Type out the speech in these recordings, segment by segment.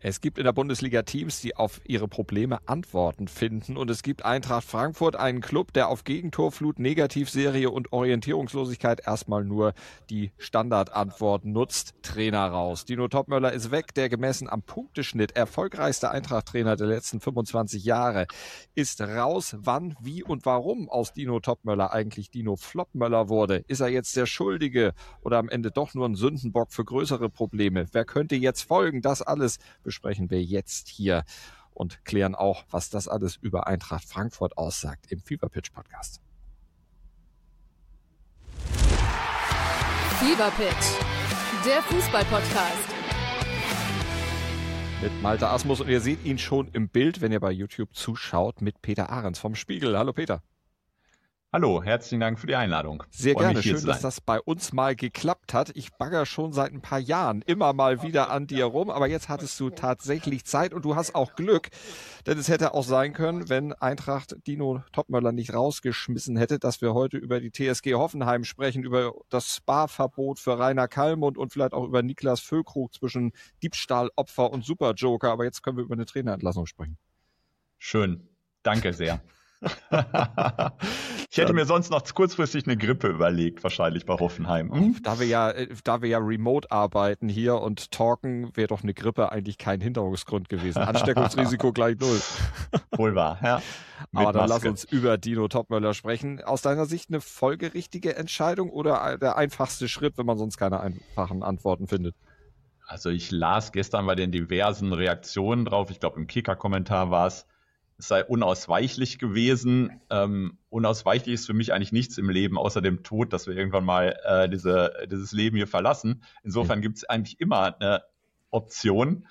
Es gibt in der Bundesliga Teams, die auf ihre Probleme Antworten finden. Und es gibt Eintracht Frankfurt, einen Club, der auf Gegentorflut, Negativserie und Orientierungslosigkeit erstmal nur die Standardantworten nutzt. Trainer raus. Dino Topmöller ist weg. Der gemessen am Punkteschnitt erfolgreichste Eintracht-Trainer der letzten 25 Jahre ist raus. Wann, wie und warum aus Dino Topmöller eigentlich Dino Flopmöller wurde? Ist er jetzt der Schuldige oder am Ende doch nur ein Sündenbock für größere Probleme? Wer könnte jetzt folgen? Das alles besprechen wir jetzt hier und klären auch, was das alles über Eintracht Frankfurt aussagt im Fever Pitch Podcast. Fever Pitch, der Fußball-Podcast. Mit Malte Asmus und ihr seht ihn schon im Bild, wenn ihr bei YouTube zuschaut, mit Peter Ahrens vom Spiegel. Hallo Peter. Hallo, herzlichen Dank für die Einladung. Sehr gerne, schön, dass das bei uns mal geklappt hat. Ich bagger schon seit ein paar Jahren immer mal wieder an dir rum, aber jetzt hattest du tatsächlich Zeit und du hast auch Glück, denn es hätte auch sein können, wenn Eintracht Dino Topmöller nicht rausgeschmissen hätte, dass wir heute über die TSG Hoffenheim sprechen, über das Sparverbot für Rainer Kallmund und vielleicht auch über Niklas Füllkrug zwischen Diebstahlopfer und Superjoker, aber jetzt können wir über eine Trainerentlassung sprechen. Schön, danke sehr. Ich hätte mir sonst noch kurzfristig eine Grippe überlegt, wahrscheinlich bei Hoffenheim. Da wir ja remote arbeiten hier und talken, wäre doch eine Grippe eigentlich kein Hinderungsgrund gewesen. Ansteckungsrisiko gleich 0. Wohl wahr, ja. Aber dann lass uns über Dino Topmöller sprechen. Aus deiner Sicht eine folgerichtige Entscheidung oder der einfachste Schritt, wenn man sonst keine einfachen Antworten findet? Also ich las gestern bei den diversen Reaktionen drauf, ich glaube im Kicker-Kommentar war es sei unausweichlich gewesen. Unausweichlich ist für mich eigentlich nichts im Leben, außer dem Tod, dass wir irgendwann mal dieses Leben hier verlassen. Insofern gibt es eigentlich immer eine Option.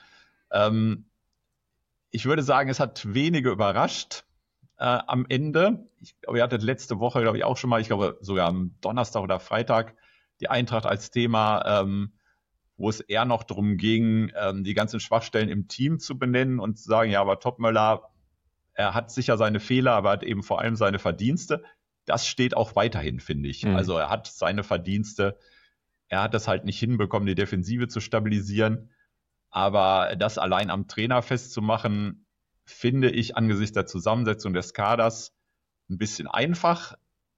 Ich würde sagen, es hat wenige überrascht am Ende. Ich glaube, ihr hattet letzte Woche, glaube ich, auch schon mal, ich glaube sogar am Donnerstag oder Freitag, die Eintracht als Thema, wo es eher noch darum ging, die ganzen Schwachstellen im Team zu benennen und zu sagen, ja, aber Topmöller, er hat sicher seine Fehler, aber hat eben vor allem seine Verdienste. Das steht auch weiterhin, finde ich. Also er hat seine Verdienste. Er hat es halt nicht hinbekommen, die Defensive zu stabilisieren. Aber das allein am Trainer festzumachen, finde ich angesichts der Zusammensetzung des Kaders ein bisschen einfach.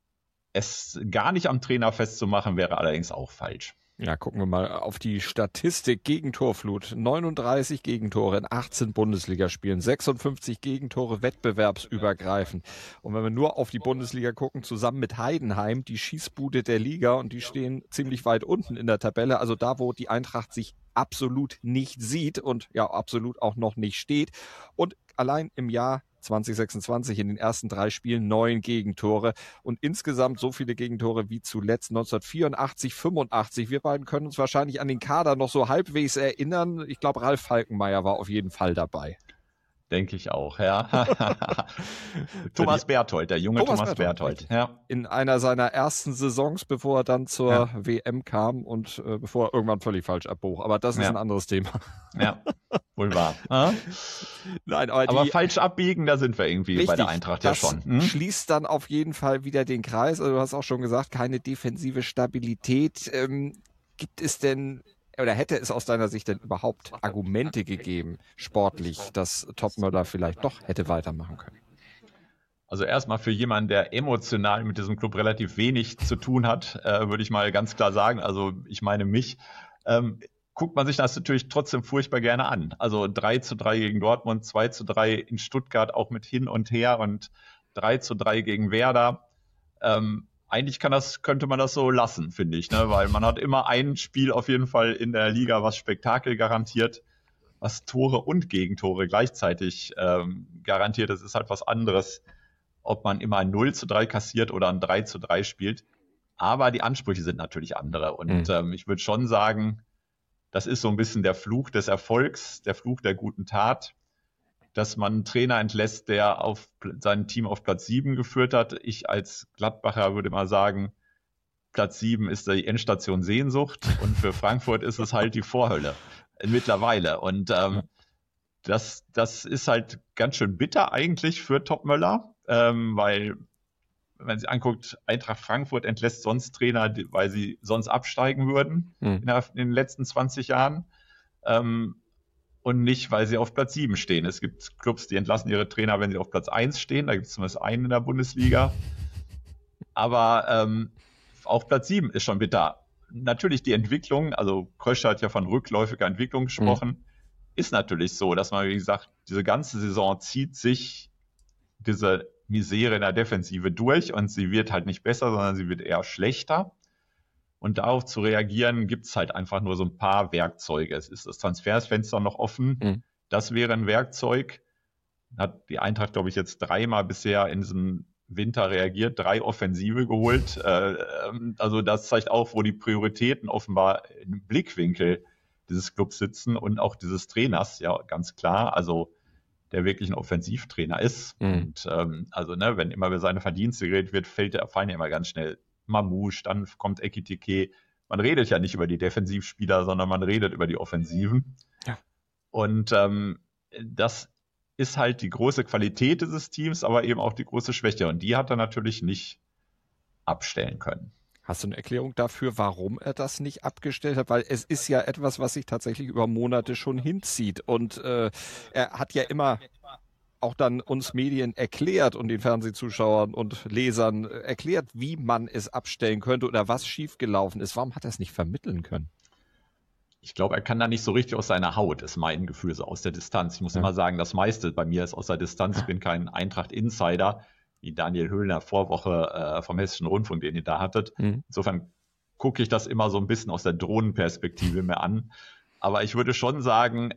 Es gar nicht am Trainer festzumachen, wäre allerdings auch falsch. Ja, gucken wir mal auf die Statistik. Gegentorflut, 39 Gegentore in 18 Bundesligaspielen, 56 Gegentore wettbewerbsübergreifend. Und wenn wir nur auf die Bundesliga gucken, zusammen mit Heidenheim, die Schießbude der Liga, und die stehen ziemlich weit unten in der Tabelle, also da, wo die Eintracht sich absolut nicht sieht und ja absolut auch noch nicht steht. Und allein im Jahr 2026 in den ersten 3 Spielen 9 Gegentore und insgesamt so viele Gegentore wie zuletzt 1984, 85. Wir beiden können uns wahrscheinlich an den Kader noch so halbwegs erinnern. Ich glaube, Ralf Falkenmeier war auf jeden Fall dabei. Denke ich auch, ja. Thomas Berthold, der junge Thomas Berthold. Ja. In einer seiner ersten Saisons, bevor er dann zur WM kam und bevor er irgendwann völlig falsch abbog. Aber das ist ein anderes Thema. Ja, wohl wahr. Nein, aber falsch abbiegen, da sind wir irgendwie richtig, bei der Eintracht ja schon. Schließt dann auf jeden Fall wieder den Kreis. Also du hast auch schon gesagt, keine defensive Stabilität. Gibt es denn oder hätte es aus deiner Sicht denn überhaupt Argumente gegeben, sportlich, dass Topmöller vielleicht doch hätte weitermachen können? Also erstmal für jemanden, der emotional mit diesem Club relativ wenig zu tun hat, würde ich mal ganz klar sagen, also ich meine mich, guckt man sich das natürlich trotzdem furchtbar gerne an. Also 3:3 gegen Dortmund, 2:3 in Stuttgart, auch mit hin und her und 3:3 gegen Werder. Eigentlich könnte man das so lassen, finde ich, ne? Weil man hat immer ein Spiel auf jeden Fall in der Liga, was Spektakel garantiert, was Tore und Gegentore gleichzeitig garantiert. Das ist halt was anderes, ob man immer ein 0:3 kassiert oder ein 3:3 spielt. Aber die Ansprüche sind natürlich andere. Und ich würde schon sagen, das ist so ein bisschen der Fluch des Erfolgs, der Fluch der guten Tat, dass man einen Trainer entlässt, der auf sein Team auf Platz 7 geführt hat. Ich als Gladbacher würde mal sagen, Platz 7 ist die Endstation Sehnsucht und für Frankfurt ist es halt die Vorhölle mittlerweile. Und das ist halt ganz schön bitter eigentlich für Topmöller, weil wenn man sich anguckt, Eintracht Frankfurt entlässt sonst Trainer, weil sie sonst absteigen würden in den letzten 20 Jahren. und nicht, weil sie auf Platz 7 stehen. Es gibt Clubs, die entlassen ihre Trainer, wenn sie auf Platz 1 stehen. Da gibt es zumindest einen in der Bundesliga. Aber auf Platz 7 ist schon bitter. Natürlich die Entwicklung, also Krösche hat ja von rückläufiger Entwicklung gesprochen, ist natürlich so, dass man, wie gesagt, diese ganze Saison zieht sich diese Misere in der Defensive durch und sie wird halt nicht besser, sondern sie wird eher schlechter. Und darauf zu reagieren, gibt es halt einfach nur so ein paar Werkzeuge. Es ist das Transfersfenster noch offen. Das wäre ein Werkzeug. Hat die Eintracht, glaube ich, jetzt 3-mal bisher in diesem Winter reagiert, 3 Offensive geholt. Also das zeigt auch, wo die Prioritäten offenbar im Blickwinkel dieses Clubs sitzen und auch dieses Trainers, ja, ganz klar. Also der wirklich ein Offensivtrainer ist. Und wenn immer über seine Verdienste geredet wird, fallen ja immer ganz schnell Mamouche, dann kommt Ekitike. Man redet ja nicht über die Defensivspieler, sondern man redet über die Offensiven. Ja. Und das ist halt die große Qualität dieses Teams, aber eben auch die große Schwäche. Und die hat er natürlich nicht abstellen können. Hast du eine Erklärung dafür, warum er das nicht abgestellt hat? Weil es ist ja etwas, was sich tatsächlich über Monate schon hinzieht. Und er hat ja immer auch dann uns Medien erklärt und den Fernsehzuschauern und Lesern erklärt, wie man es abstellen könnte oder was schiefgelaufen ist. Warum hat er es nicht vermitteln können? Ich glaube, er kann da nicht so richtig aus seiner Haut, ist mein Gefühl, so aus der Distanz. Ich muss immer sagen, das meiste bei mir ist aus der Distanz. Ich bin kein Eintracht-Insider, wie Daniel Höhlner Vorwoche vom Hessischen Rundfunk, den ihr da hattet. Insofern gucke ich das immer so ein bisschen aus der Drohnenperspektive mir an. Aber ich würde schon sagen,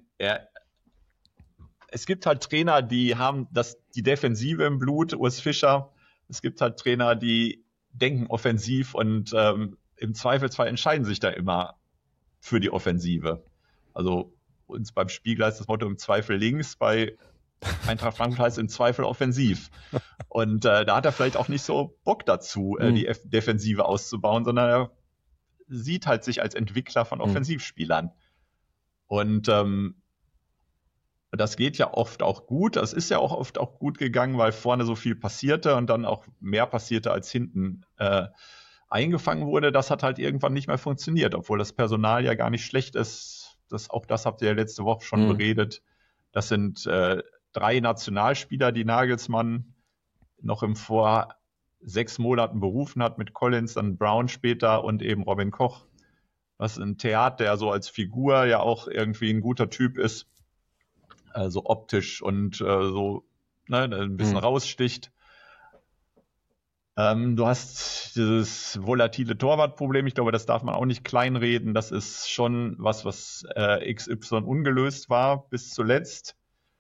es gibt halt Trainer, die haben die Defensive im Blut, Urs Fischer. Es gibt halt Trainer, die denken offensiv und im Zweifelsfall entscheiden sich da immer für die Offensive. Also uns beim Spiegel ist das Motto im Zweifel links, bei Eintracht Frankfurt heißt im Zweifel offensiv. Und da hat er vielleicht auch nicht so Bock dazu, die Defensive auszubauen, sondern er sieht halt sich als Entwickler von Offensivspielern. Und das geht ja oft auch gut. Das ist ja auch oft auch gut gegangen, weil vorne so viel passierte und dann auch mehr passierte, als hinten eingefangen wurde. Das hat halt irgendwann nicht mehr funktioniert, obwohl das Personal ja gar nicht schlecht ist. Auch das habt ihr ja letzte Woche schon beredet. Das sind 3 Nationalspieler, die Nagelsmann noch vor 6 Monaten berufen hat, mit Collins, dann Brown später und eben Robin Koch. Was ein Theater, der so als Figur ja auch irgendwie ein guter Typ ist. Also optisch und ein bisschen raussticht. Du hast dieses volatile Torwartproblem. Ich glaube, das darf man auch nicht kleinreden. Das ist schon was XY ungelöst war bis zuletzt.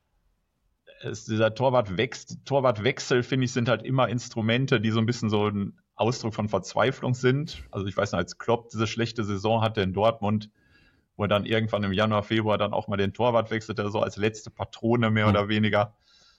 Dieser Torwartwechsel, finde ich, sind halt immer Instrumente, die so ein bisschen so ein Ausdruck von Verzweiflung sind. Also ich weiß noch, als Klopp diese schlechte Saison hatte in Dortmund, wo er dann irgendwann im Januar, Februar dann auch mal den Torwart wechselte, so als letzte Patrone mehr oder weniger.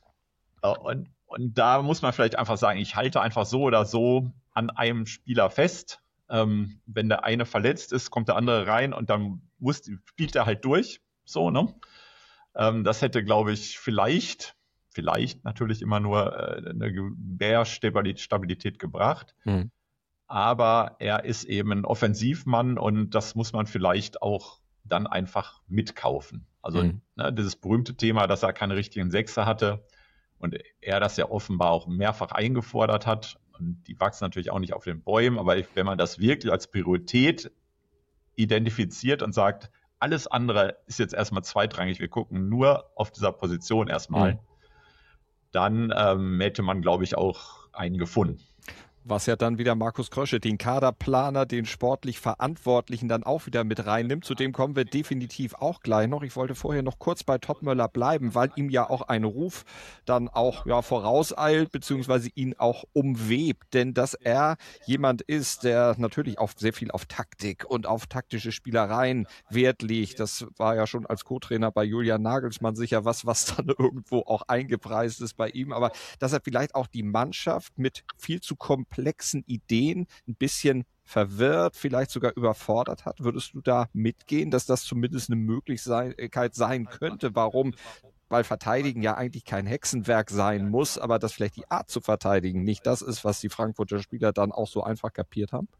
Und da muss man vielleicht einfach sagen, ich halte einfach so oder so an einem Spieler fest. Wenn der eine verletzt ist, kommt der andere rein und dann spielt er halt durch. So, ne? Das hätte, glaube ich, vielleicht natürlich immer nur mehr Stabilität gebracht. Aber er ist eben ein Offensivmann und das muss man vielleicht auch dann einfach mitkaufen. Also dieses berühmte Thema, dass er keine richtigen Sechser hatte und er das ja offenbar auch mehrfach eingefordert hat. Und die wachsen natürlich auch nicht auf den Bäumen, aber wenn man das wirklich als Priorität identifiziert und sagt, alles andere ist jetzt erstmal zweitrangig, wir gucken nur auf dieser Position erstmal, dann hätte man, glaube ich, auch einen gefunden. Was ja dann wieder Markus Krösche, den Kaderplaner, den sportlich Verantwortlichen dann auch wieder mit reinnimmt. Zu dem kommen wir definitiv auch gleich noch. Ich wollte vorher noch kurz bei Topmöller bleiben, weil ihm ja auch ein Ruf dann auch vorauseilt, beziehungsweise ihn auch umwebt. Denn dass er jemand ist, der natürlich auch sehr viel auf Taktik und auf taktische Spielereien Wert legt. Das war ja schon als Co-Trainer bei Julian Nagelsmann sicher was dann irgendwo auch eingepreist ist bei ihm. Aber dass er vielleicht auch die Mannschaft mit viel zu komplexen Ideen ein bisschen verwirrt, vielleicht sogar überfordert hat. Würdest du da mitgehen, dass das zumindest eine Möglichkeit sein könnte? Warum? Weil Verteidigen ja eigentlich kein Hexenwerk sein muss, aber dass vielleicht die Art zu verteidigen nicht das ist, was die Frankfurter Spieler dann auch so einfach kapiert haben?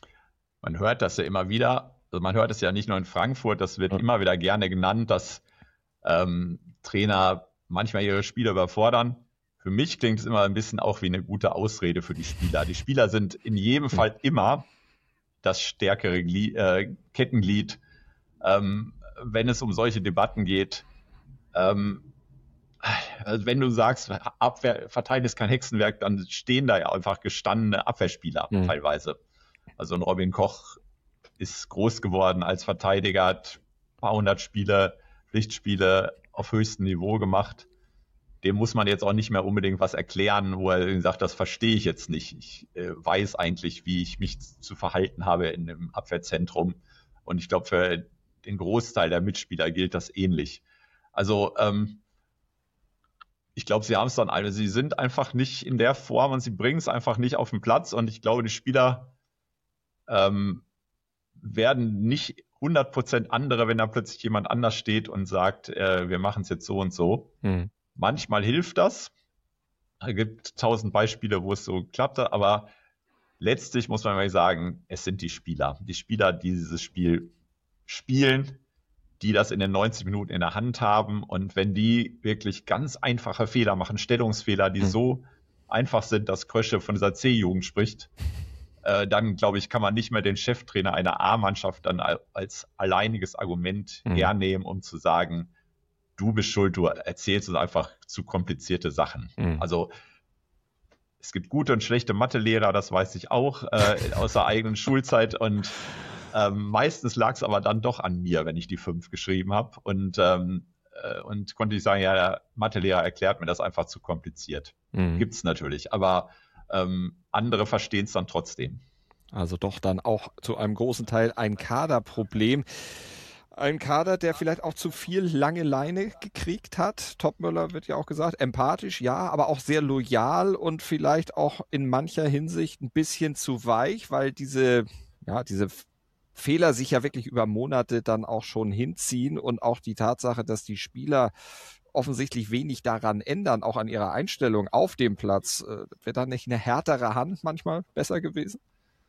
Man hört das ja immer wieder, also man hört es ja nicht nur in Frankfurt, das wird immer wieder gerne genannt, dass Trainer manchmal ihre Spieler überfordern. Für mich klingt es immer ein bisschen auch wie eine gute Ausrede für die Spieler. Die Spieler sind in jedem Fall immer das stärkere Kettenglied, wenn es um solche Debatten geht. Also wenn du sagst, Abwehr verteidigen ist kein Hexenwerk, dann stehen da ja einfach gestandene Abwehrspieler teilweise. Also ein Robin Koch ist groß geworden als Verteidiger, hat ein paar hundert Spiele, Pflichtspiele auf höchstem Niveau gemacht. Dem muss man jetzt auch nicht mehr unbedingt was erklären, wo er sagt, das verstehe ich jetzt nicht. Ich weiß eigentlich, wie ich mich zu verhalten habe in dem Abwehrzentrum. Und ich glaube, für den Großteil der Mitspieler gilt das ähnlich. Also ich glaube, sie haben es dann alle. Sie sind einfach nicht in der Form und sie bringen es einfach nicht auf den Platz. Und ich glaube, die Spieler werden nicht 100% andere, wenn da plötzlich jemand anders steht und sagt, wir machen es jetzt so und so. Manchmal hilft das. Es gibt 1000 Beispiele, wo es so klappt, aber letztlich muss man mal sagen, es sind die Spieler. Die Spieler, die dieses Spiel spielen, die das in den 90 Minuten in der Hand haben. Und wenn die wirklich ganz einfache Fehler machen, Stellungsfehler, die so einfach sind, dass Krösche von dieser C-Jugend spricht, dann, glaube ich, kann man nicht mehr den Cheftrainer einer A-Mannschaft dann als alleiniges Argument hernehmen, um zu sagen, du bist schuld, du erzählst uns einfach zu komplizierte Sachen. Also es gibt gute und schlechte Mathelehrer, das weiß ich auch, aus der eigenen Schulzeit. Und meistens lag es aber dann doch an mir, wenn ich die 5 geschrieben habe. Und konnte ich sagen, ja, der Mathelehrer erklärt mir das einfach zu kompliziert. Gibt es natürlich, aber andere verstehen es dann trotzdem. Also doch dann auch zu einem großen Teil ein Kaderproblem. Ein Kader, der vielleicht auch zu viel lange Leine gekriegt hat. Topmöller wird ja auch gesagt, empathisch, ja, aber auch sehr loyal und vielleicht auch in mancher Hinsicht ein bisschen zu weich, weil diese Fehler sich ja wirklich über Monate dann auch schon hinziehen und auch die Tatsache, dass die Spieler offensichtlich wenig daran ändern, auch an ihrer Einstellung auf dem Platz. Wäre da nicht eine härtere Hand manchmal besser gewesen?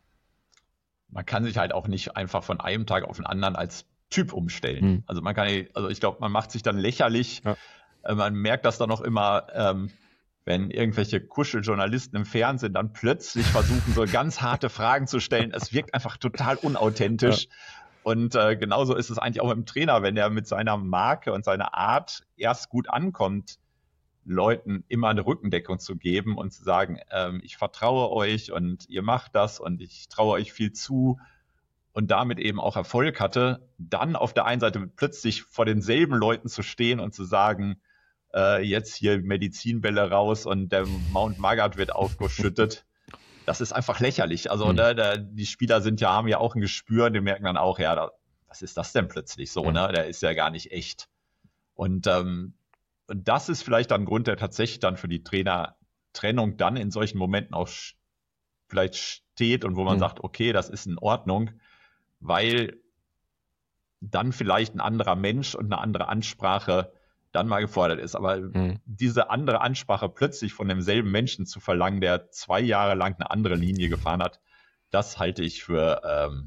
Man kann sich halt auch nicht einfach von einem Tag auf den anderen als Typ umstellen. Also ich glaube, man macht sich dann lächerlich. Ja. Man merkt das dann auch immer, wenn irgendwelche Kuscheljournalisten im Fernsehen dann plötzlich versuchen, so ganz harte Fragen zu stellen. Es wirkt einfach total unauthentisch. Ja. Und genauso ist es eigentlich auch mit dem Trainer, wenn er mit seiner Marke und seiner Art erst gut ankommt, Leuten immer eine Rückendeckung zu geben und zu sagen, ich vertraue euch und ihr macht das und ich traue euch viel zu und damit eben auch Erfolg hatte, dann auf der einen Seite plötzlich vor denselben Leuten zu stehen und zu sagen, jetzt hier Medizinbälle raus und der Mount Magath wird aufgeschüttet. Das ist einfach lächerlich. Also die Spieler haben ja auch ein Gespür, die merken dann auch, ja, was ist das denn plötzlich so, ne? Der ist ja gar nicht echt. Und das ist vielleicht dann ein Grund, der tatsächlich dann für die Trainertrennung dann in solchen Momenten auch vielleicht steht und wo man sagt, okay, das ist in Ordnung, weil dann vielleicht ein anderer Mensch und eine andere Ansprache dann mal gefordert ist. Aber diese andere Ansprache plötzlich von demselben Menschen zu verlangen, der 2 Jahre lang eine andere Linie gefahren hat, das halte ich für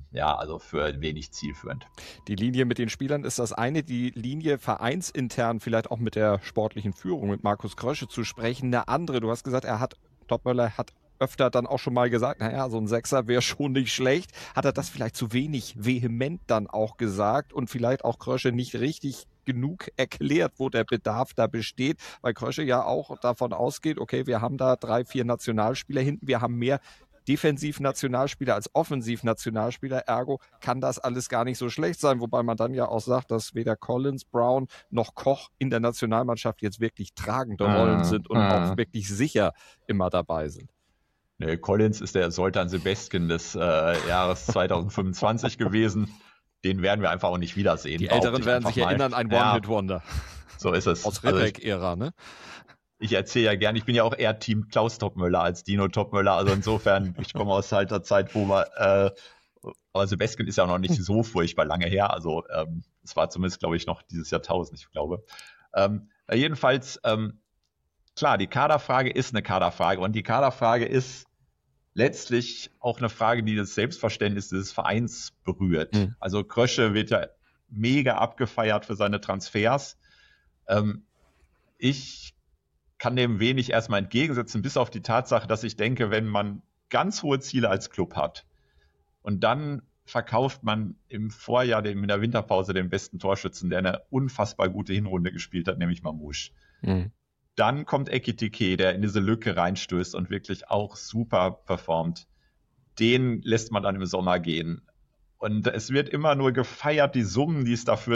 wenig zielführend. Die Linie mit den Spielern ist das eine, die Linie vereinsintern vielleicht auch mit der sportlichen Führung, mit Markus Krösche zu sprechen, eine andere. Du hast gesagt, Topmöller hat öfter dann auch schon mal gesagt, naja, so ein Sechser wäre schon nicht schlecht. Hat er das vielleicht zu wenig vehement dann auch gesagt und vielleicht auch Krösche nicht richtig genug erklärt, wo der Bedarf da besteht, weil Krösche ja auch davon ausgeht, okay, wir haben da 3, 4 Nationalspieler hinten, wir haben mehr Defensiv-Nationalspieler als Offensiv-Nationalspieler, ergo kann das alles gar nicht so schlecht sein, wobei man dann ja auch sagt, dass weder Collins, Brown noch Koch in der Nationalmannschaft jetzt wirklich tragende Rollen sind und auch wirklich sicher immer dabei sind. Nee, Collins ist der Zoltan Sebestyén des Jahres 2025 gewesen. Den werden wir einfach auch nicht wiedersehen. Die Älteren werden sich erinnern, ein One-Hit-Wonder. So ist es. Aus Ribbeck-Ära, ne? Ich erzähle ja gern, ich bin ja auch eher Team Klaus Topmöller als Dino Topmöller. Also insofern, ich komme aus halt der Zeit, wo man, aber Sebestyén ist ja noch nicht so furchtbar lange her. Also es war zumindest, glaube ich, noch dieses Jahrtausend, ich glaube. Jedenfalls, klar, die Kaderfrage ist eine Kaderfrage. Und die Kaderfrage ist letztlich auch eine Frage, die das Selbstverständnis des Vereins berührt. Also Krösche wird ja mega abgefeiert für seine Transfers. Ich kann dem wenig erstmal entgegensetzen, bis auf die Tatsache, dass ich denke, wenn man ganz hohe Ziele als Club hat und dann verkauft man im Vorjahr, in der Winterpause, den besten Torschützen, der eine unfassbar gute Hinrunde gespielt hat, nämlich Mamouche. Mhm. Dann kommt Ekitike, der in diese Lücke reinstößt und wirklich auch super performt. Den lässt man dann im Sommer gehen. Und es wird immer nur gefeiert, die Summen, die es dafür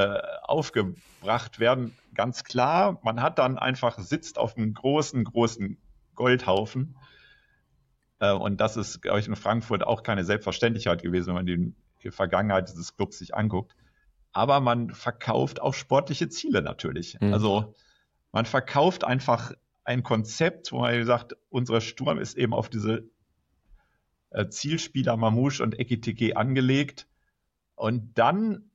aufgebracht werden. Ganz klar, man hat dann einfach, sitzt auf einem großen Goldhaufen. Und das ist, glaube ich, in Frankfurt auch keine Selbstverständlichkeit gewesen, wenn man die Vergangenheit dieses Clubs sich anguckt. Aber man verkauft auch sportliche Ziele natürlich. Mhm. Also man verkauft einfach ein Konzept, wo man sagt, unser Sturm ist eben auf diese Zielspieler Mamouche und Ekitike angelegt. Und dann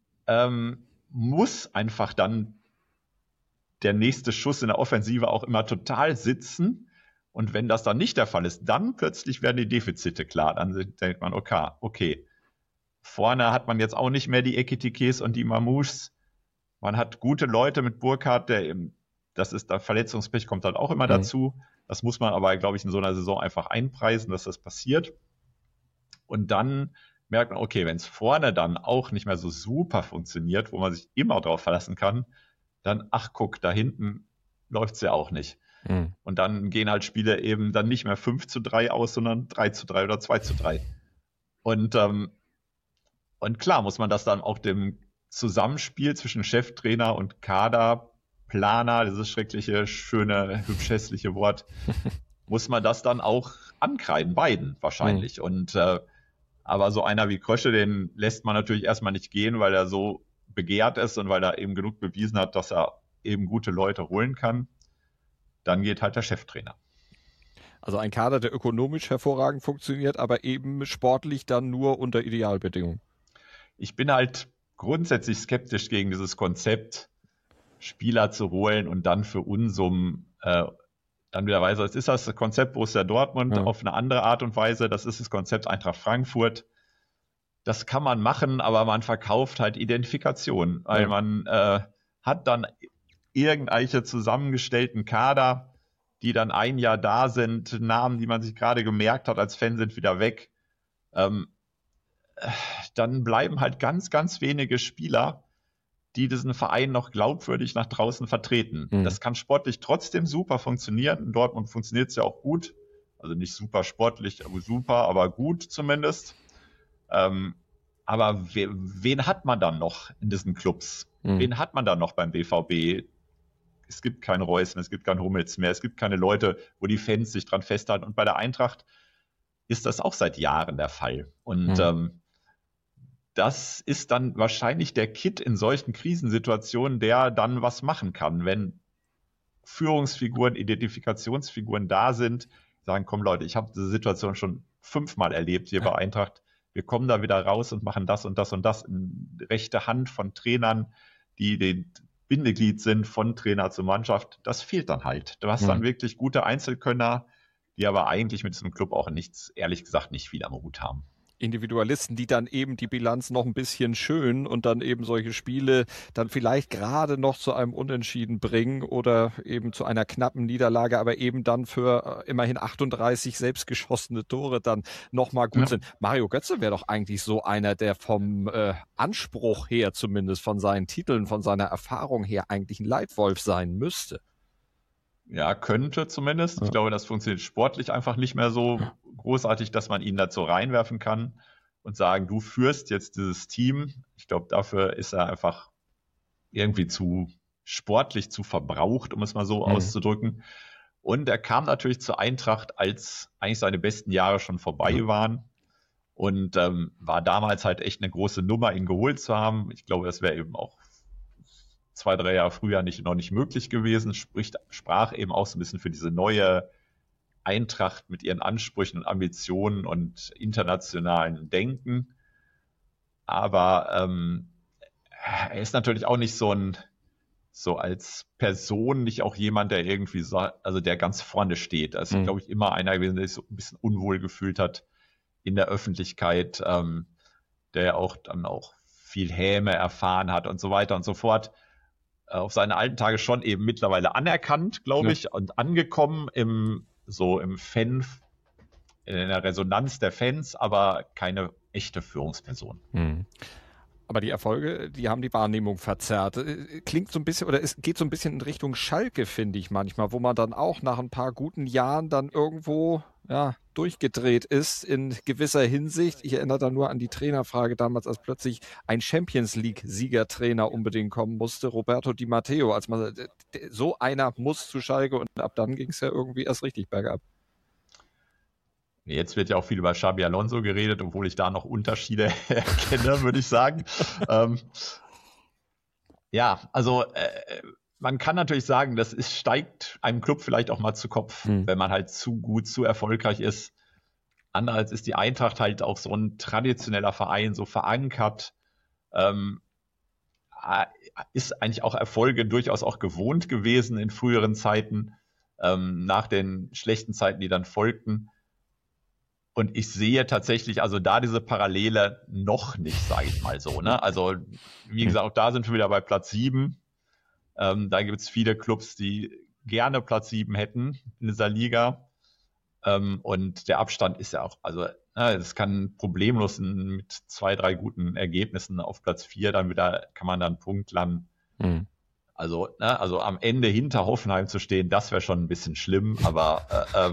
muss einfach dann der nächste Schuss in der Offensive auch immer total sitzen. Und wenn das dann nicht der Fall ist, dann plötzlich werden die Defizite klar. Dann denkt man, okay, vorne hat man jetzt auch nicht mehr die Ekitikes und die Mamouches. Man hat gute Leute mit Burkhardt, der Verletzungspech kommt halt auch immer dazu. Das muss man aber, glaube ich, in so einer Saison einfach einpreisen, dass das passiert. Und dann merkt man, okay, wenn es vorne dann auch nicht mehr so super funktioniert, wo man sich immer drauf verlassen kann, dann, da hinten läuft es ja auch nicht. Mhm. Und dann gehen halt Spiele eben dann nicht mehr 5-3 aus, sondern 3-3 oder 2-3. Und klar muss man das dann auch dem Zusammenspiel zwischen Cheftrainer und Kaderplaner, dieses schreckliche, schöne, hübsch hässliche Wort, muss man das dann auch ankreiden, beiden wahrscheinlich. Mhm. Und aber so einer wie Krösche, den lässt man natürlich erstmal nicht gehen, weil er so begehrt ist und weil er eben genug bewiesen hat, dass er eben gute Leute holen kann. Dann geht halt der Cheftrainer. Also ein Kader, der ökonomisch hervorragend funktioniert, aber eben sportlich dann nur unter Idealbedingungen. Ich bin halt grundsätzlich skeptisch gegen dieses Konzept, Spieler zu holen und dann für Unsummen dann wieder weiter. Es ist das Konzept Borussia Dortmund auf eine andere Art und Weise. Das ist das Konzept Eintracht Frankfurt. Das kann man machen, aber man verkauft halt Identifikation, weil man hat dann irgendwelche zusammengestellten Kader, die dann ein Jahr da sind, Namen, die man sich gerade gemerkt hat als Fan, sind wieder weg. Dann bleiben halt ganz, ganz wenige Spieler, die diesen Verein noch glaubwürdig nach draußen vertreten. Mhm. Das kann sportlich trotzdem super funktionieren. In Dortmund funktioniert es ja auch gut. Also nicht super sportlich, aber super, aber gut zumindest. Aber wen hat man dann noch in diesen Clubs? Mhm. Wen hat man dann noch beim BVB? Es gibt keinen Reus mehr, es gibt keinen Hummels mehr, es gibt keine Leute, wo die Fans sich dran festhalten. Und bei der Eintracht ist das auch seit Jahren der Fall. Und das ist dann wahrscheinlich der Kit in solchen Krisensituationen, der dann was machen kann, wenn Führungsfiguren, Identifikationsfiguren da sind, sagen, komm Leute, ich habe diese Situation schon 5-mal erlebt hier bei Eintracht, wir kommen da wieder raus und machen das und das und das in rechte Hand von Trainern, die den Bindeglied sind von Trainer zur Mannschaft. Das fehlt dann halt. Du hast dann wirklich gute Einzelkönner, die aber eigentlich mit diesem Club auch ehrlich gesagt, nicht viel am Hut haben. Individualisten, die dann eben die Bilanz noch ein bisschen schön und dann eben solche Spiele dann vielleicht gerade noch zu einem Unentschieden bringen oder eben zu einer knappen Niederlage, aber eben dann für immerhin 38 selbstgeschossene Tore dann nochmal gut sind. Mario Götze wäre doch eigentlich so einer, der vom Anspruch her zumindest, von seinen Titeln, von seiner Erfahrung her eigentlich ein Leitwolf sein müsste. Ja, könnte zumindest. Ja. Ich glaube, das funktioniert sportlich einfach nicht mehr so großartig, dass man ihn dazu reinwerfen kann und sagen, du führst jetzt dieses Team. Ich glaube, dafür ist er einfach irgendwie zu sportlich, zu verbraucht, um es mal so auszudrücken. Und er kam natürlich zur Eintracht, als eigentlich seine besten Jahre schon vorbei waren und war damals halt echt eine große Nummer, ihn geholt zu haben. Ich glaube, das wäre eben auch 2-3 Jahre früher noch nicht möglich gewesen, sprach eben auch so ein bisschen für diese neue Eintracht mit ihren Ansprüchen und Ambitionen und internationalen Denken. Aber er ist natürlich auch nicht so als Person nicht auch jemand, der irgendwie der ganz vorne steht. Also glaube ich immer einer gewesen, der sich so ein bisschen unwohl gefühlt hat in der Öffentlichkeit, der auch dann auch viel Häme erfahren hat und so weiter und so fort. auf seine alten Tage schon eben mittlerweile anerkannt, glaube ich, und angekommen in der Resonanz der Fans, aber keine echte Führungsperson. Aber die Erfolge, die haben die Wahrnehmung verzerrt. Klingt so ein bisschen, oder es geht so ein bisschen in Richtung Schalke, finde ich manchmal, wo man dann auch nach ein paar guten Jahren dann irgendwo durchgedreht ist in gewisser Hinsicht. Ich erinnere da nur an die Trainerfrage damals, als plötzlich ein Champions-League-Siegertrainer unbedingt kommen musste, Roberto Di Matteo. Als man so einer muss zu Schalke und ab dann ging es ja irgendwie erst richtig bergab. Jetzt wird ja auch viel über Xabi Alonso geredet, obwohl ich da noch Unterschiede erkenne, würde ich sagen. Man kann natürlich sagen, steigt einem Club vielleicht auch mal zu Kopf, wenn man halt zu gut, zu erfolgreich ist. Andererseits ist die Eintracht halt auch so ein traditioneller Verein, so verankert, ist eigentlich auch Erfolge durchaus auch gewohnt gewesen in früheren Zeiten, nach den schlechten Zeiten, die dann folgten. Und ich sehe tatsächlich also da diese Parallele noch nicht, sage ich mal so. Ne? Also wie gesagt, auch da sind wir wieder bei Platz 7. Da gibt es viele Clubs, die gerne Platz 7 hätten in dieser Liga. Und der Abstand ist ja auch, also es kann problemlos mit 2, 3 guten Ergebnissen auf Platz 4 dann wieder, kann man dann einen Punkt landen. Also am Ende hinter Hoffenheim zu stehen, das wäre schon ein bisschen schlimm, aber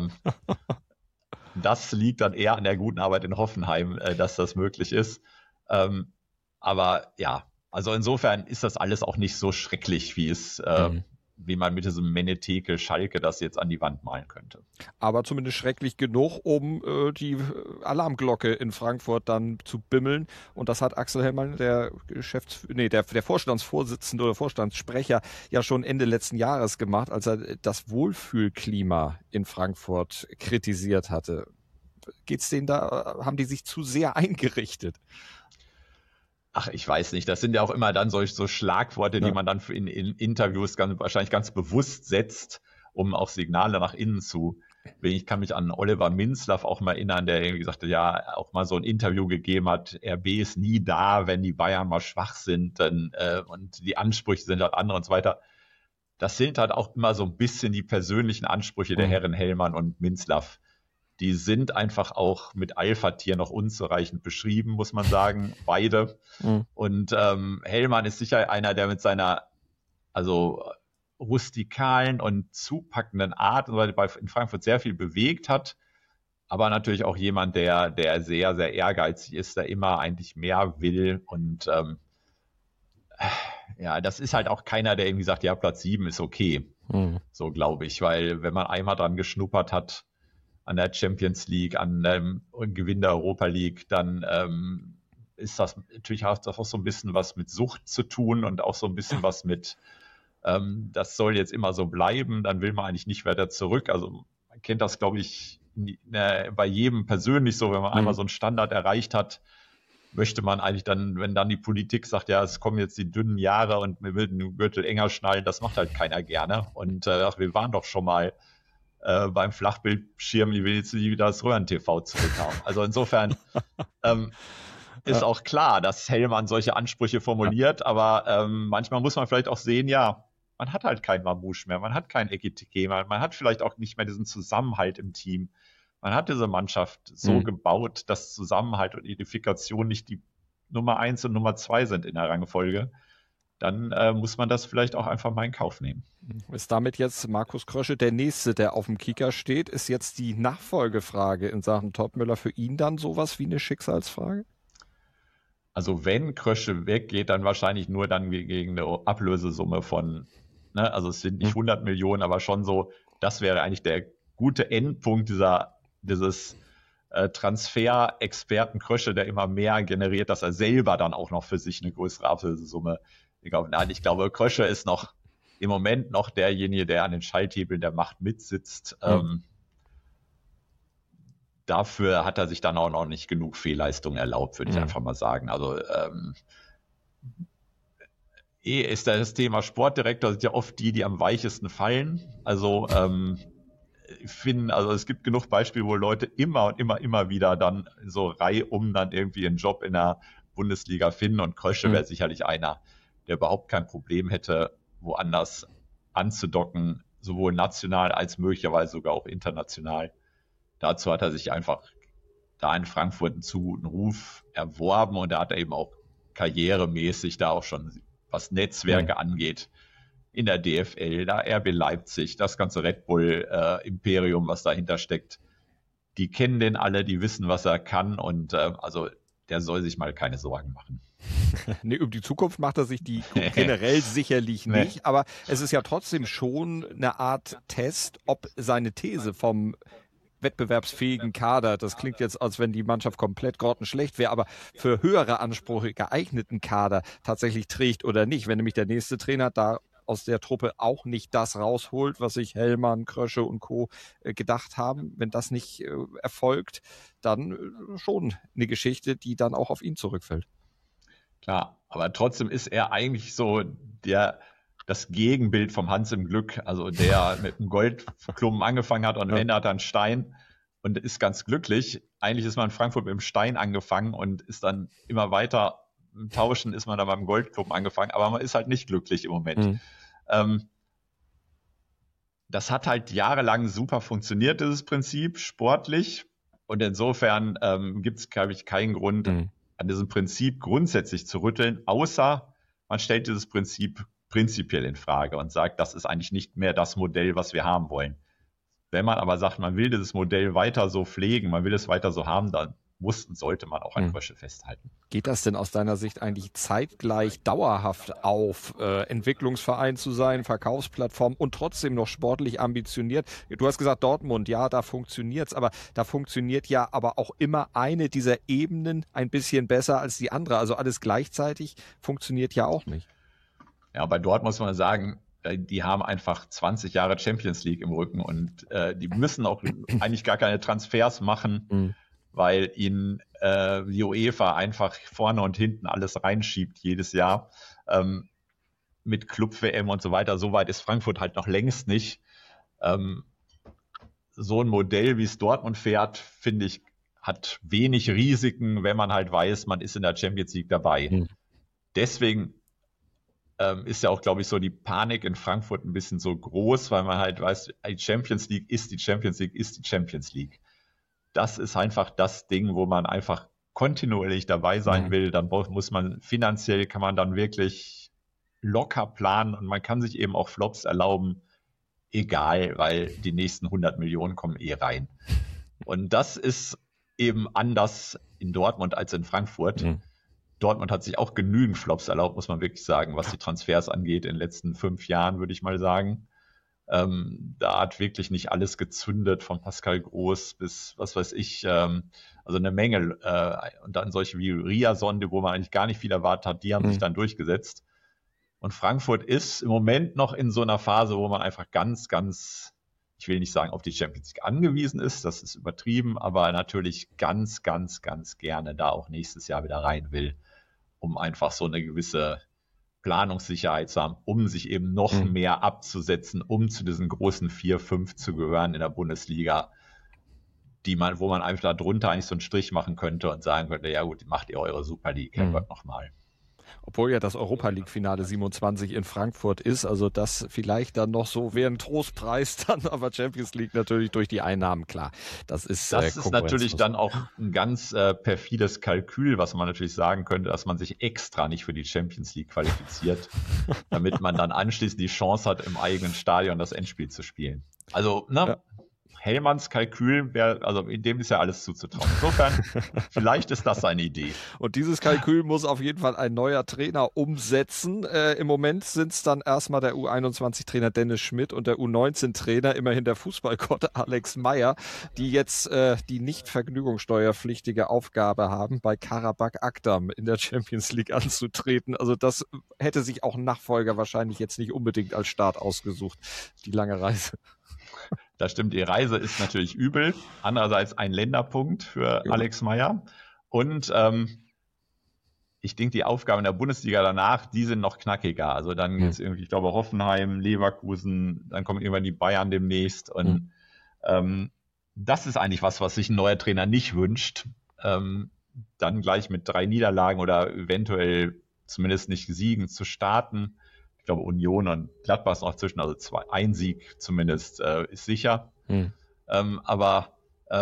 das liegt dann eher an der guten Arbeit in Hoffenheim, dass das möglich ist. Aber ja, also insofern ist das alles auch nicht so schrecklich, wie man mit diesem Menetekel Schalke das jetzt an die Wand malen könnte. Aber zumindest schrecklich genug, um die Alarmglocke in Frankfurt dann zu bimmeln. Und das hat Axel Hellmann, der Vorstandsvorsitzende oder Vorstandssprecher, ja schon Ende letzten Jahres gemacht, als er das Wohlfühlklima in Frankfurt kritisiert hatte. Geht's denen da, haben die sich zu sehr eingerichtet? Ach, ich weiß nicht. Das sind ja auch immer dann so Schlagworte, die man dann in Interviews wahrscheinlich ganz bewusst setzt, um auch Signale nach innen zu bringen. Ich kann mich an Oliver Minzlaff auch mal erinnern, der irgendwie sagte, ja, auch mal so ein Interview gegeben hat, RB ist nie da, wenn die Bayern mal schwach sind, und die Ansprüche sind halt andere und so weiter. Das sind halt auch immer so ein bisschen die persönlichen Ansprüche der Herren Hellmann und Minzlaff. Die sind einfach auch mit Alpha-Tier noch unzureichend beschrieben, muss man sagen, beide. Und Hellmann ist sicher einer, der mit seiner rustikalen und zupackenden Art in Frankfurt sehr viel bewegt hat, aber natürlich auch jemand, der sehr, sehr ehrgeizig ist, der immer eigentlich mehr will. Und das ist halt auch keiner, der irgendwie sagt, ja, Platz 7 ist okay. So glaube ich, weil wenn man einmal dran geschnuppert hat, an der Champions League, an dem Gewinn der Europa League, dann ist das natürlich auch so ein bisschen was mit Sucht zu tun und auch so ein bisschen was mit, das soll jetzt immer so bleiben, dann will man eigentlich nicht weiter zurück. Also man kennt das, glaube ich, bei jedem persönlich so, wenn man einmal so einen Standard erreicht hat, möchte man eigentlich dann, wenn dann die Politik sagt, ja, es kommen jetzt die dünnen Jahre und wir will den Gürtel enger schnallen, das macht halt keiner gerne. Und wir waren doch schon mal beim Flachbildschirm, ich will jetzt wieder das Röhren-TV zurückhauen. Also insofern ist auch klar, dass Hellmann solche Ansprüche formuliert, aber manchmal muss man vielleicht auch sehen, ja, man hat halt keinen Mamouche mehr, man hat keinen Ekitike, man hat vielleicht auch nicht mehr diesen Zusammenhalt im Team. Man hat diese Mannschaft so gebaut, dass Zusammenhalt und Identifikation nicht die Nummer 1 und Nummer 2 sind in der Rangfolge. Dann muss man das vielleicht auch einfach mal in Kauf nehmen. Ist damit jetzt Markus Krösche der Nächste, der auf dem Kicker steht? Ist jetzt die Nachfolgefrage in Sachen Topmöller für ihn dann sowas wie eine Schicksalsfrage? Also wenn Krösche weggeht, dann wahrscheinlich nur dann gegen eine Ablösesumme von, also es sind nicht 100 Millionen, aber schon so, das wäre eigentlich der gute Endpunkt dieses Transfer-Experten Krösche, der immer mehr generiert, dass er selber dann auch noch für sich eine größere Ablösesumme. Ich glaube, Krösche ist noch im Moment noch derjenige, der an den Schalthebeln der Macht mitsitzt. Dafür hat er sich dann auch noch nicht genug Fehlleistungen erlaubt, würde ich einfach mal sagen. Also ist das Thema Sportdirektor, sind ja oft die am weichesten fallen. Also ich finde, also es gibt genug Beispiele, wo Leute immer und immer wieder dann so reihum dann irgendwie einen Job in der Bundesliga finden, und Krösche wäre sicherlich einer, der überhaupt kein Problem hätte, woanders anzudocken, sowohl national als möglicherweise sogar auch international. Dazu hat er sich einfach da in Frankfurt einen zu guten Ruf erworben und da hat er eben auch karrieremäßig da auch schon, was Netzwerke angeht, in der DFL, da RB Leipzig, das ganze Red Bull Imperium, was dahinter steckt, die kennen den alle, die wissen, was er kann und also der soll sich mal keine Sorgen machen. Nee, um die Zukunft macht er sich die generell sicherlich nicht, aber es ist ja trotzdem schon eine Art Test, ob seine These vom wettbewerbsfähigen Kader, das klingt jetzt, als wenn die Mannschaft komplett grottenschlecht wäre, aber für höhere Ansprüche geeigneten Kader tatsächlich trägt oder nicht. Wenn nämlich der nächste Trainer da aus der Truppe auch nicht das rausholt, was sich Hellmann, Krösche und Co. Gedacht haben, wenn das nicht erfolgt, dann schon eine Geschichte, die dann auch auf ihn zurückfällt. Klar, aber trotzdem ist er eigentlich so das Gegenbild vom Hans im Glück, also der mit einem Goldklumpen angefangen hat und am Ende hat er einen Stein und ist ganz glücklich. Eigentlich ist man in Frankfurt mit dem Stein angefangen und ist dann immer weiter im Tauschen, ist man dann beim Goldklumpen angefangen, aber man ist halt nicht glücklich im Moment. Das hat halt jahrelang super funktioniert, dieses Prinzip, sportlich. Und insofern gibt es, glaube ich, keinen Grund, an diesem Prinzip grundsätzlich zu rütteln, außer man stellt dieses Prinzip prinzipiell in Frage und sagt, das ist eigentlich nicht mehr das Modell, was wir haben wollen. Wenn man aber sagt, man will dieses Modell weiter so pflegen, man will es weiter so haben, dann muss und sollte man auch an Krösche festhalten. Geht das denn aus deiner Sicht eigentlich zeitgleich dauerhaft auf, Entwicklungsverein zu sein, Verkaufsplattform und trotzdem noch sportlich ambitioniert? Du hast gesagt Dortmund, ja, da funktioniert's, aber da funktioniert ja aber auch immer eine dieser Ebenen ein bisschen besser als die andere. Also alles gleichzeitig funktioniert ja auch nicht. Ja, bei Dortmund muss man sagen, die haben einfach 20 Jahre Champions League im Rücken und die müssen auch eigentlich gar keine Transfers machen, weil ihnen die UEFA einfach vorne und hinten alles reinschiebt jedes Jahr mit Club-WM und so weiter. So weit ist Frankfurt halt noch längst nicht. So ein Modell, wie es Dortmund fährt, finde ich, hat wenig Risiken, wenn man halt weiß, man ist in der Champions League dabei. Deswegen ist ja auch, glaube ich, so die Panik in Frankfurt ein bisschen so groß, weil man halt weiß, die Champions League ist die Champions League ist die Champions League. Das ist einfach das Ding, wo man einfach kontinuierlich dabei sein will. Dann muss man finanziell, kann man dann wirklich locker planen und man kann sich eben auch Flops erlauben, egal, weil die nächsten 100 Millionen kommen rein. Und das ist eben anders in Dortmund als in Frankfurt. Dortmund hat sich auch genügend Flops erlaubt, muss man wirklich sagen, was die Transfers angeht in den letzten 5 Jahren, würde ich mal sagen. Da hat wirklich nicht alles gezündet, von Pascal Groß bis, was weiß ich, also eine Menge. Und dann solche wie Riasonde, wo man eigentlich gar nicht viel erwartet hat, die haben sich dann durchgesetzt. Und Frankfurt ist im Moment noch in so einer Phase, wo man einfach ganz, ganz, ich will nicht sagen, auf die Champions League angewiesen ist, das ist übertrieben, aber natürlich ganz, ganz, ganz gerne da auch nächstes Jahr wieder rein will, um einfach so eine gewisse Planungssicherheit zu haben, um sich eben noch mehr abzusetzen, um zu diesen großen 4, 5 zu gehören in der Bundesliga, wo man einfach darunter eigentlich so einen Strich machen könnte und sagen könnte, ja gut, macht ihr eure Super League, Herrgott, nochmal. Obwohl ja das Europa-League-Finale 27 in Frankfurt ist, also das vielleicht dann noch so wäre ein Trostpreis dann, aber Champions League natürlich durch die Einnahmen, klar. Das ist natürlich dann auch ein ganz perfides Kalkül, was man natürlich sagen könnte, dass man sich extra nicht für die Champions League qualifiziert, damit man dann anschließend die Chance hat, im eigenen Stadion das Endspiel zu spielen. Also, Hellmanns Kalkül also in dem ist ja alles zuzutrauen. Insofern, vielleicht ist das seine Idee. Und dieses Kalkül muss auf jeden Fall ein neuer Trainer umsetzen. Im Moment sind es dann erstmal der U21-Trainer Dennis Schmidt und der U19-Trainer, immerhin der Fußballgott Alex Meyer, die jetzt die nicht vergnügungssteuerpflichtige Aufgabe haben, bei Karabakh Akdam in der Champions League anzutreten. Also das hätte sich auch ein Nachfolger wahrscheinlich jetzt nicht unbedingt als Start ausgesucht, die lange Reise. Das stimmt, die Reise ist natürlich übel. Andererseits ein Länderpunkt für Alex Meyer. Und ich denke, die Aufgaben in der Bundesliga danach, die sind noch knackiger. Also dann geht's irgendwie, ich glaube, Hoffenheim, Leverkusen, dann kommen irgendwann die Bayern demnächst. Und das ist eigentlich was sich ein neuer Trainer nicht wünscht. Dann gleich mit 3 Niederlagen oder eventuell zumindest nicht Siegen zu starten. Ich glaube, Union und Gladbach ist noch zwischen, also ein Sieg zumindest ist sicher. Aber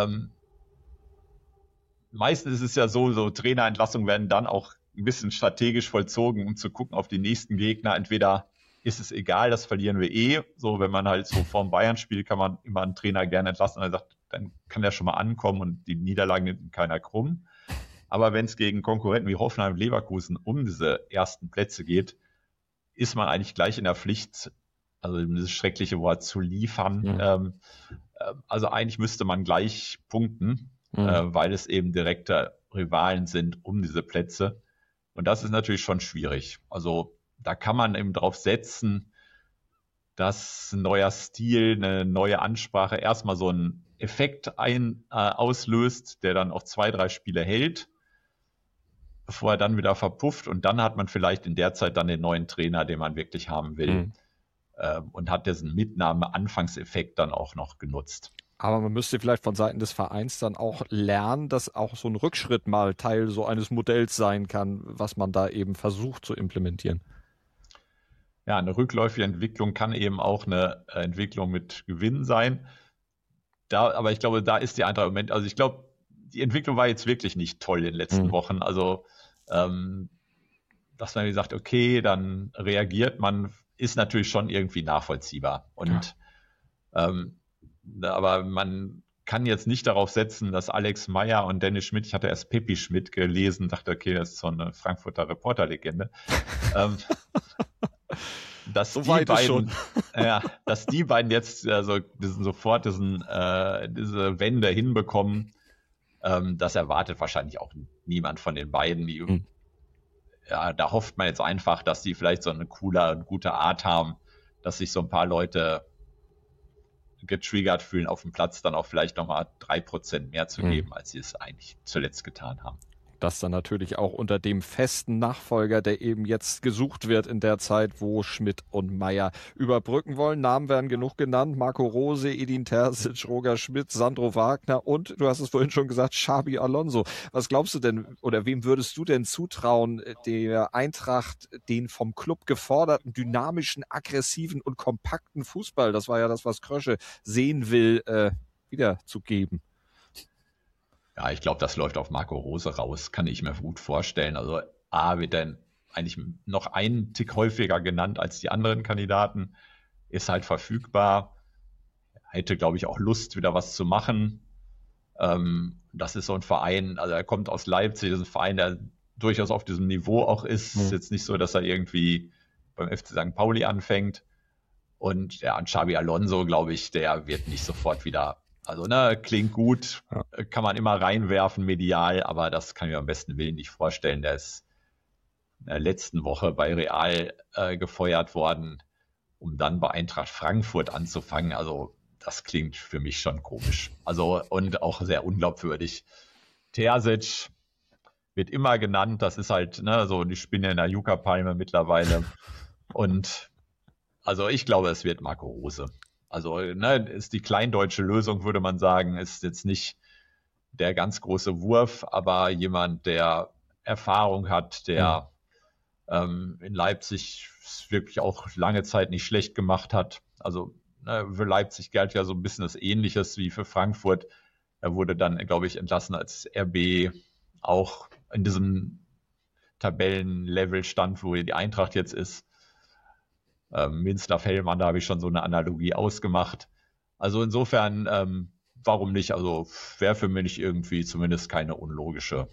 meistens ist es ja so Trainerentlassungen werden dann auch ein bisschen strategisch vollzogen, um zu gucken auf die nächsten Gegner. Entweder ist es egal, das verlieren wir eh. So, wenn man halt so vorm Bayern spielt, kann man immer einen Trainer gerne entlassen und er sagt, dann kann der schon mal ankommen und die Niederlagen nimmt keiner krumm. Aber wenn es gegen Konkurrenten wie Hoffenheim und Leverkusen um diese ersten Plätze geht, ist man eigentlich gleich in der Pflicht, also dieses schreckliche Wort zu liefern. Also eigentlich müsste man gleich punkten, weil es eben direkte Rivalen sind um diese Plätze. Und das ist natürlich schon schwierig. Also da kann man eben drauf setzen, dass ein neuer Stil, eine neue Ansprache erstmal so einen Effekt auslöst, der dann auch 2-3 Spiele hält, bevor er dann wieder verpufft. Und dann hat man vielleicht in der Zeit dann den neuen Trainer, den man wirklich haben will. Und hat diesen Mitnahme-Anfangseffekt dann auch noch genutzt. Aber man müsste vielleicht von Seiten des Vereins dann auch lernen, dass auch so ein Rückschritt mal Teil so eines Modells sein kann, was man da eben versucht zu implementieren. Ja, eine rückläufige Entwicklung kann eben auch eine Entwicklung mit Gewinn sein. Aber ich glaube, da ist die Eintracht im Moment, also ich glaube, die Entwicklung war jetzt wirklich nicht toll in den letzten Wochen. Also, dass man gesagt, okay, dann reagiert man, ist natürlich schon irgendwie nachvollziehbar. Und aber man kann jetzt nicht darauf setzen, dass Alex Meyer und Dennis Schmidt, ich hatte erst Peppi Schmidt gelesen, dachte, okay, das ist so eine Frankfurter Reporterlegende, dass die beiden jetzt sofort diese Wende hinbekommen, das erwartet wahrscheinlich auch niemand von den beiden. Ja, da hofft man jetzt einfach, dass die vielleicht so eine coole und gute Art haben, dass sich so ein paar Leute getriggert fühlen, auf dem Platz dann auch vielleicht nochmal 3% mehr zu geben, als sie es eigentlich zuletzt getan haben. Das dann natürlich auch unter dem festen Nachfolger, der eben jetzt gesucht wird in der Zeit, wo Schmidt und Meyer überbrücken wollen. Namen werden genug genannt. Marco Rose, Edin Terzic, Roger Schmidt, Sandro Wagner und, du hast es vorhin schon gesagt, Xabi Alonso. Was glaubst du denn, oder wem würdest du denn zutrauen, der Eintracht den vom Club geforderten, dynamischen, aggressiven und kompakten Fußball, das war ja das, was Krösche sehen will, wiederzugeben? Ja, ich glaube, das läuft auf Marco Rose raus, kann ich mir gut vorstellen. Also A wird dann eigentlich noch einen Tick häufiger genannt als die anderen Kandidaten, ist halt verfügbar, hätte, glaube ich, auch Lust, wieder was zu machen. Das ist so ein Verein, also er kommt aus Leipzig, das ist ein Verein, der durchaus auf diesem Niveau auch ist. Ist jetzt nicht so, dass er irgendwie beim FC St. Pauli anfängt. Und ja, an Xabi Alonso, glaube ich, der wird nicht sofort wieder. Also, klingt gut, kann man immer reinwerfen medial, aber das kann ich mir am besten Willen nicht vorstellen. Der ist in der letzten Woche bei Real gefeuert worden, um dann bei Eintracht Frankfurt anzufangen. Also, das klingt für mich schon komisch. Also, und auch sehr unglaubwürdig. Terzic wird immer genannt, das ist halt so die Spinne in der Yucca-Palme mittlerweile. Und also, ich glaube, es wird Marco Rose. Also ist die kleindeutsche Lösung, würde man sagen, ist jetzt nicht der ganz große Wurf, aber jemand, der Erfahrung hat, der in Leipzig wirklich auch lange Zeit nicht schlecht gemacht hat. Also für Leipzig galt ja so ein bisschen das Ähnliches wie für Frankfurt. Er wurde dann, glaube ich, entlassen, als RB auch in diesem Tabellenlevel stand, wo die Eintracht jetzt ist. Minzlaff-Hellmann, da habe ich schon so eine Analogie ausgemacht. Also insofern, warum nicht? Also wäre für mich irgendwie zumindest keine unlogische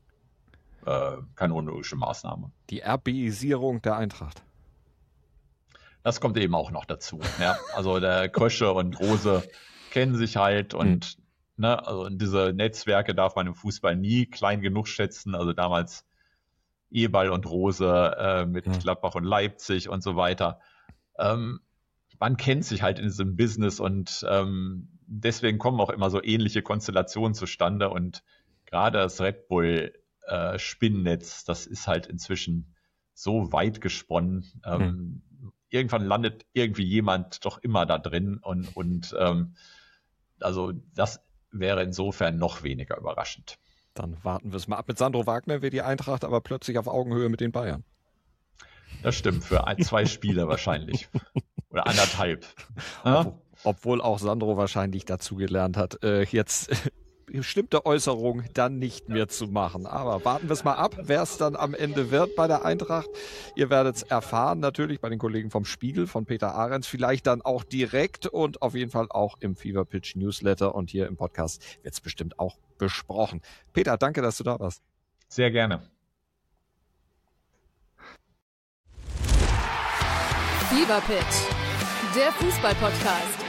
Maßnahme. Die RB-Isierung der Eintracht. Das kommt eben auch noch dazu. Ja? Also der Krösche und Rose kennen sich halt und also diese Netzwerke darf man im Fußball nie klein genug schätzen. Also damals Eberl und Rose mit Gladbach und Leipzig und so weiter. Man kennt sich halt in diesem Business und deswegen kommen auch immer so ähnliche Konstellationen zustande und gerade das Red Bull Spinnennetz, das ist halt inzwischen so weit gesponnen. Irgendwann landet irgendwie jemand doch immer da drin und also das wäre insofern noch weniger überraschend. Dann warten wir es mal ab. Mit Sandro Wagner wird die Eintracht aber plötzlich auf Augenhöhe mit den Bayern. Das stimmt, für 2 Spiele wahrscheinlich. Oder 1,5. Ja? Obwohl auch Sandro wahrscheinlich dazugelernt hat, jetzt bestimmte Äußerungen dann nicht mehr zu machen. Aber warten wir es mal ab, wer es dann am Ende wird bei der Eintracht. Ihr werdet es erfahren, natürlich bei den Kollegen vom Spiegel, von Peter Ahrens, vielleicht dann auch direkt und auf jeden Fall auch im Fever Pitch Newsletter und hier im Podcast wird es bestimmt auch besprochen. Peter, danke, dass du da warst. Sehr gerne. Fever Pitch, der Fußball-Podcast.